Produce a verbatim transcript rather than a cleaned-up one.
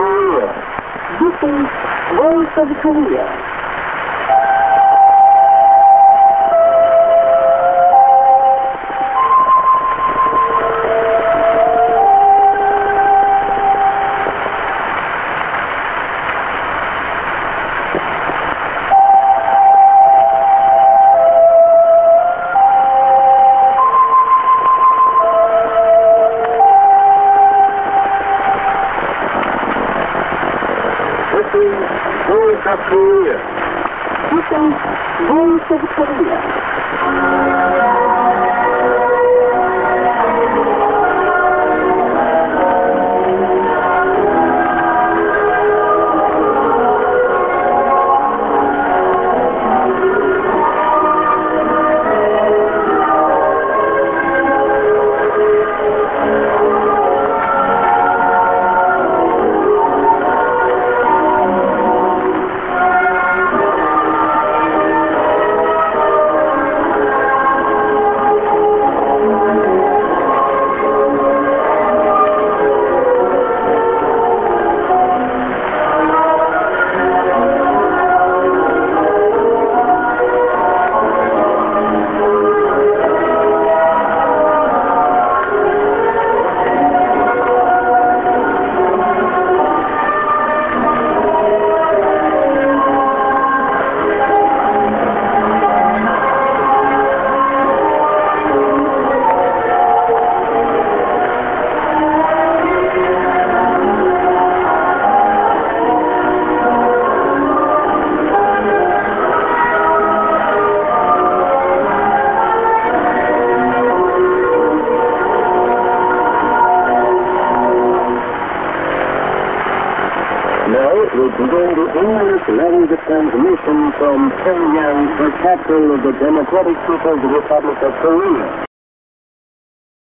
Korea. This is Voice of Korea. Voice of Korea. This is Voice of Korea. Now we begin the English language transmission from Pyongyang, the capital of the Democratic People's Republic of Korea.